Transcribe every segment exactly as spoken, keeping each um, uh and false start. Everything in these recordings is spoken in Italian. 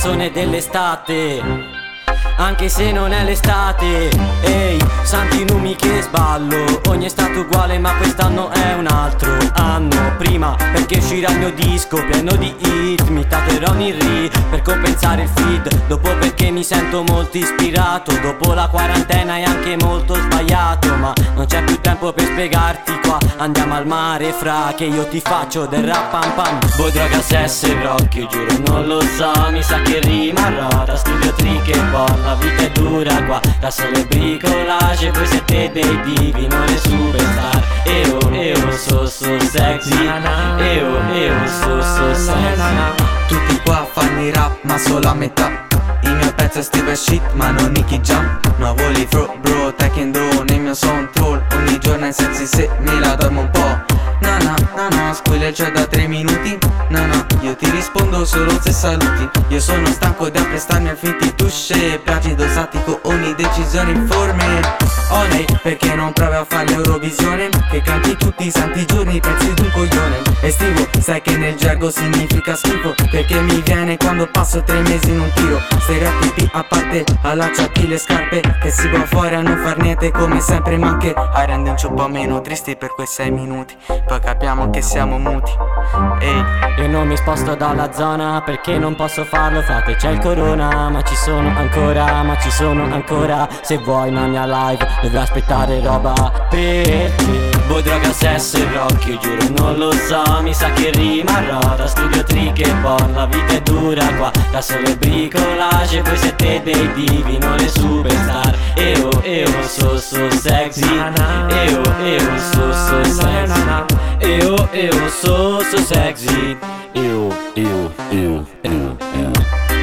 canzone dell'estate, anche se non è l'estate. Ehi, santi numi che sballo, ogni estate uguale ma quest'anno è un altro anno. Prima perché uscirà il mio disco pieno di hit, mi tatuerò in ri per compensare il feed. Dopo perché mi sento molto ispirato, dopo la quarantena è anche molto sbagliato. Ma non c'è più tempo per spiegarti qua, andiamo al mare fra che io ti faccio del rap pam pam. Boy, droga, sesso e rock, io giuro non lo so, mi sa che rimarrò da studio trick e poi la vita è dura qua, da solo e bricolage. Voi siete dei divi, non le superstar. E oh, e oh, so so sexy. E oh, e oh, so so sexy. Tutti qua fanno i rap ma solo a metà. Il mio pezzo è Steve Shit ma non Nicky Jam. Nuovo libro bro, taekwondo nel mio sound troll. Ogni giorno è sexy se me la dormo un po'. No no no no, spoiler c'è da tre minuti. No no, io ti rispondo solo se saluti. Io sono stanco di apprestarmi a finti touche, piaggi dosati con ogni decisione informe. Oh lei, perché non provi a fare l'Eurovisione? Che canti tutti i santi giorni, pezzi d'un coglione. Estivo, sai che nel gergo significa schifo, perché mi viene quando passo tre mesi in un tiro. Stereotipi a parte, allacciati le scarpe, che si va fuori a non far niente come sempre. Ma che hai renderci un po' meno tristi per quei sei minuti, poi capiamo che siamo muti. Ehi, io non mi sposto dalla zona perché non posso farlo, frate, c'è il corona. Ma ci sono ancora, ma ci sono ancora. Se vuoi una mia live dovrai aspettare roba per te. Boy, droga, sesso e rock, io giuro non lo so, mi sa che rimarrò da studio trick e poi la vita è dura qua, da solo e bricolage. Voi siete dei divi, non le superstar. E oh, e oh, so so sexy. E oh, e oh, so so sexy. E oh, e oh, so so sexy. Ew, ew, ew, ew, ew.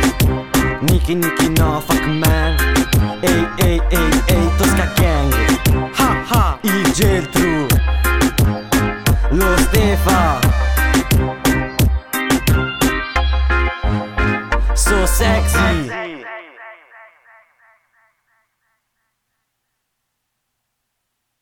Nicky Nicky no fuck man. Ehi ehi ehi ehi, Tosca Gang. Ha ha, il Geltru, lo Stefa, so sexy.